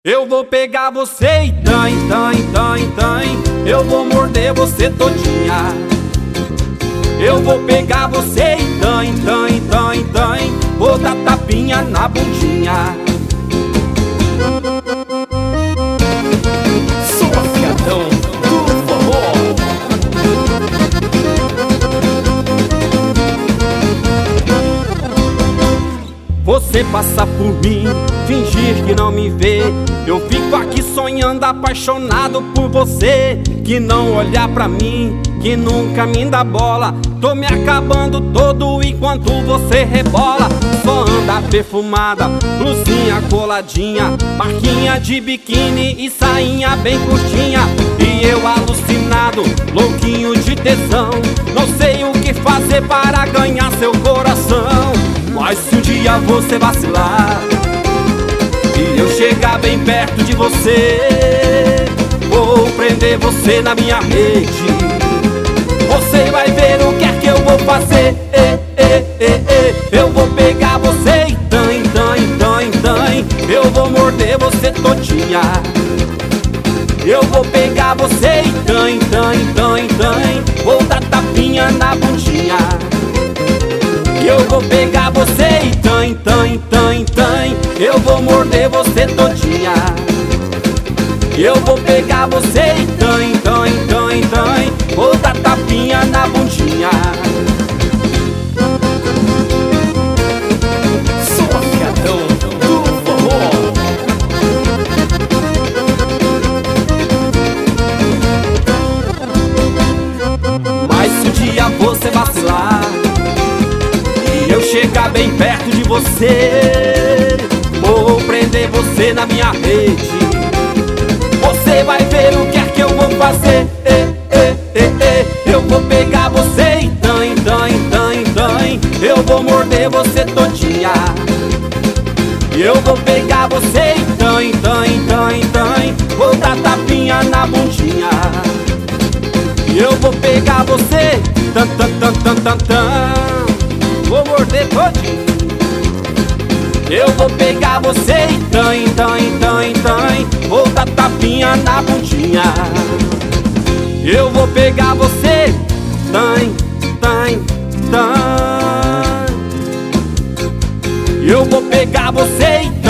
Eu vou pegar você e tan, tan, tan, tan. Eu vou morder você todinha. Eu vou pegar você e tan, tan, tan, tan. Vou dar tapinha na bundinha. Sou afiadão do forró. Você passa por mim, fingir que não me vê. Eu fico aqui sonhando, apaixonado por você. Que não olhar pra mim, que nunca me dá bola. Tô me acabando todo enquanto você rebola. Só anda perfumada, blusinha coladinha, marquinha de biquíni e sainha bem curtinha. E eu alucinado, louquinho de tesão. Não sei o que fazer para ganhar seu coração. Mas se um dia você vacilar e eu chegar bem perto de você, vou prender você na minha rede. Você vai ver o que é que eu vou fazer. Eu vou pegar você e tan, tan, tan, tan. Eu vou morder você todinha. Eu vou pegar você e tan, tan, tan, tan. Vou dar tapinha na bundinha. Eu vou pegar você e tan, tan, tan, tan. Eu vou morder você todinha. Eu vou pegar você e tan, tan, tan, tan. Vou dar tapinha na bundinha. Sou afiadão do forró. Mas se um dia você vacilar e eu chegar bem perto de você, vou prender você na minha rede. Você vai ver o que é que eu vou fazer. Eu vou pegar você e tan, tan, tan, tan. Eu vou morder você todinha. Eu vou pegar você e tan, tan, tan, tan. Vou dar tapinha na bundinha. Eu vou pegar você, tan, tan, tan, tan, tan, tan. Vou morder todinho. Eu vou pegar você e tan, tan, tan, tan. Vou dar tapinha na bundinha. Eu vou pegar você, tan, tan, tan. Eu vou pegar você e